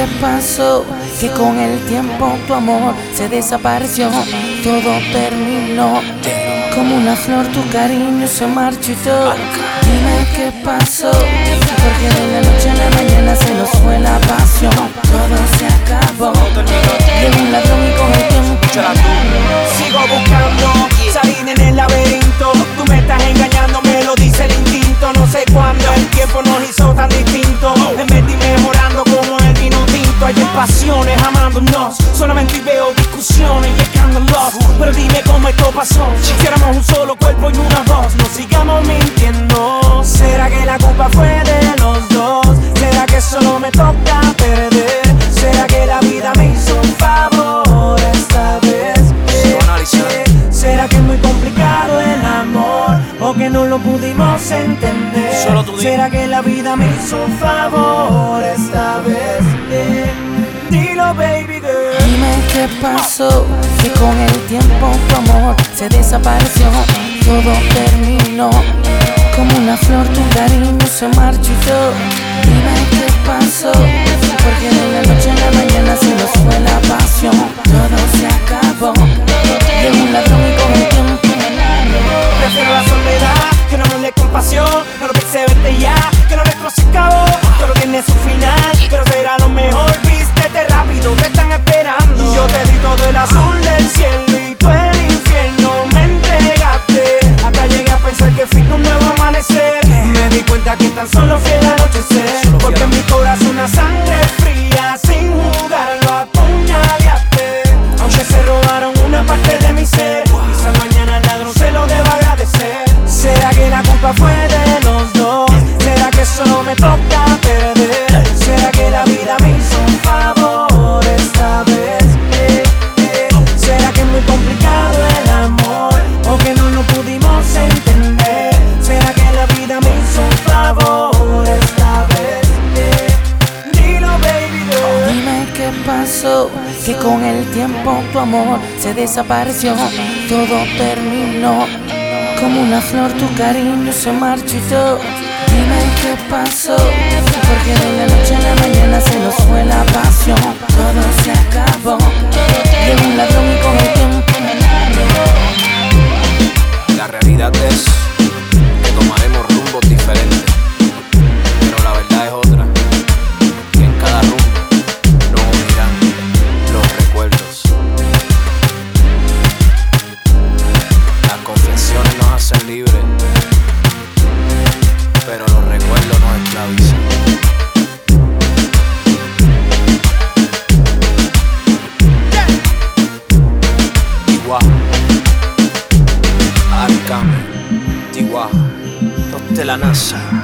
qué pasó, que con el tiempo tu amor se desapareció. Todo terminó, como una flor tu cariño se marchitó. Dime qué pasó, porque de la noche a la mañana se nos fue la pasión. Todo se acabó, de un ladrón y con el tiempo sigo buscando salir en el laberinto. Tú me estás engañando, me lo dice el instinto. No sé cuándo el tiempo nos hizo tan distintos. En vez de ir mejorando como el vino tinto. Hay pasiones amándonos, solamente veo discusiones y escándalos. Pero dime cómo esto pasó. Si éramos un solo cuerpo y una voz, no sigamos mintiendo. ¿Será que la culpa fue de los dos? ¿Será que solo me toca perder? ¿Será que la vida me hizo un favor esta vez? ¿Será que es muy complicado el amor? ¿O que no lo pudimos entender? ¿Será que la vida me hizo un favor esta vez? Dilo, baby girl. Dime qué pasó, que con el tiempo tu amor se desapareció. Todo terminó, como una flor tu cariño se marchitó. Dime qué pasó, porque de la noche a la mañana se nos fue la pasión. Todo se acabó, de un ladrón y con el tiempo. Prefiero la soledad, que no me dé compasión. No lo pensé verte ya, que lo nuestro se acabó. Todo tiene su final, pero será lo mejor. Vístete rápido, te están esperando. Yo te di todo el azul del cielo y tú el infierno me entregaste. Hasta llegué a pensar que fui un nuevo amanecer. Me di cuenta que tan solo fui el anochecer. Porque en mi corazón una sangre fría, sin jugar lo apuñaleaste. Aunque se robaron una parte de mi ser, quizá mañana el ladrón se lo deba agradecer. ¿Será que la culpa fue de los dos? ¿Será que solo me toca perder? ¿Será que la vida me hizo un favor esta vez? ¿Será que es muy complicado el amor? ¿O que no lo pudimos entender? ¿Será que la vida me hizo un favor esta vez? Dilo, baby girl. Dime qué pasó, que con el tiempo tu amor se desapareció. Todo terminó, como una flor tu cariño se marchitó. Dime qué pasó, porque de la noche a la mañana se nos fue la pasión. Todo se acabó, de un ladrón y con el tiempo. La realidad es que tomaremos rumbos diferentes, pero la verdad es otra, que en cada rumbo nos unirán los recuerdos. Las confesiones nos hacen libres, pero los recuerdos nos esclavizan. Igual Arcángel, Tijuana, los de la NASA.